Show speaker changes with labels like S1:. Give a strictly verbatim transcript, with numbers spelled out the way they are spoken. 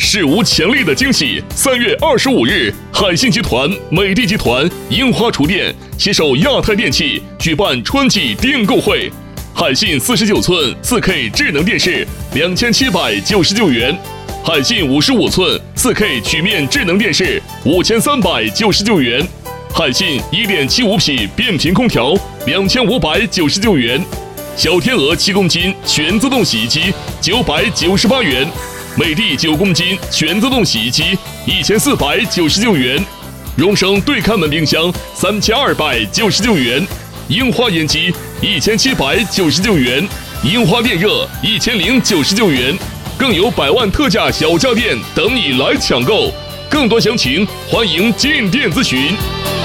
S1: 史无前例的惊喜！三月二十五日，海信集团、美的集团、樱花厨电携手亚太电器举办春季订购会。海信四十九寸 四K 智能电视两千七百九十九元，海信五十五寸 四K 曲面智能电视五千三百九十九元，海信 一点七五匹变频空调两千五百九十九元，小天鹅七公斤全自动洗衣机九百九十八元。美的九公斤全自动洗衣机一千四百九十九元，荣升对开门冰箱三千二百九十九元，樱花烟机一千七百九十九元，樱花电热一千零九十九元，更有百万特价小家电等你来抢购。更多详情，欢迎进店咨询。